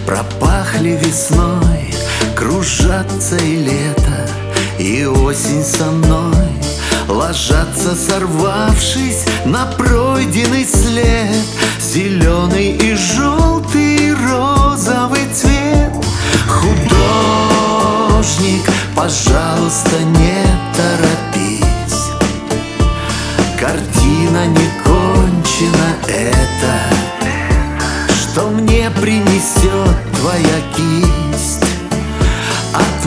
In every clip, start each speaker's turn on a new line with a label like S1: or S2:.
S1: Пропахли весной, кружатся и лето, и осень со мной ложатся, сорвавшись на пройденный след. Зеленый и желтый, и розовый цвет. Художник, пожалуйста, не торопись. Картина не кончена, это что мне принесет твоя кисть? От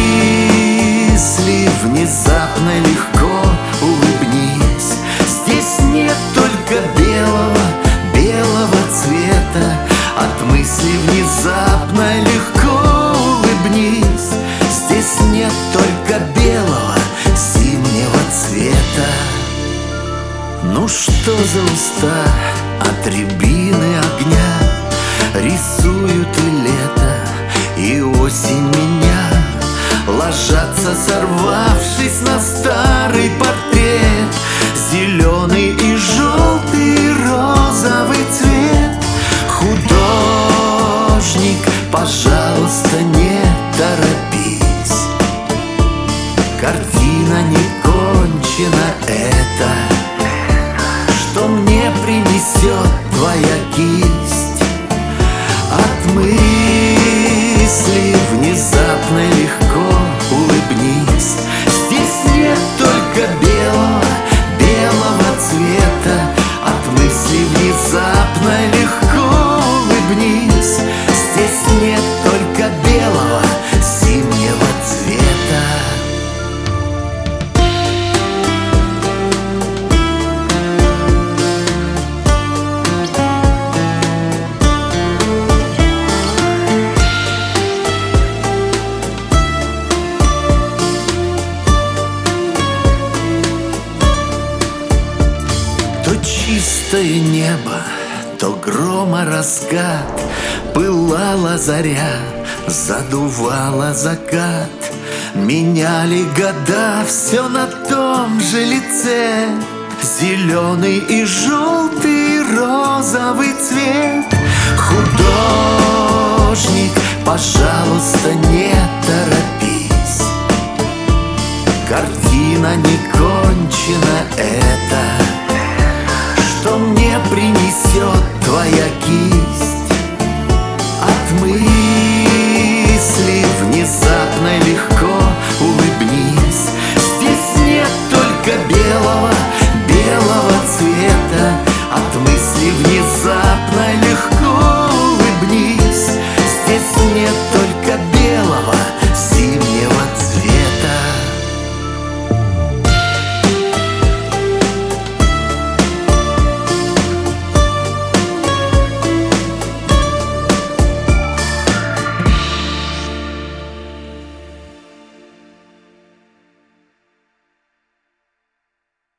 S1: мысли внезапно легко улыбнись. Здесь нет только белого цвета. От мысли внезапно легко улыбнись. Здесь нет только белого зимнего цвета. Ну что за уста от рябины огня рисуют и лето, и осень меня, ложатся, сорвавшись на старый портрет. Зеленый и желтый, и розовый цвет. Художник, пожалуйста, не торопись. Картина не кончена, это что мне принесет твоя кисть? От мысли внезапно легко улыбнись. Здесь нет только белого цвета. От мысли внезапно легко улыбнись. Здесь нет только белого зимнего цвета. То чистое небо, то грома раскат. Пылала заря, задувала закат. Меняли года все на том же лице. Зеленый и желтый, и розовый цвет. Художник, пожалуйста, не торопись. Картина не кончена, это что мне принесет твоя кисть? От мысли внезапно легко улыбнись. Здесь нет только белого цвета. От мысли внезапно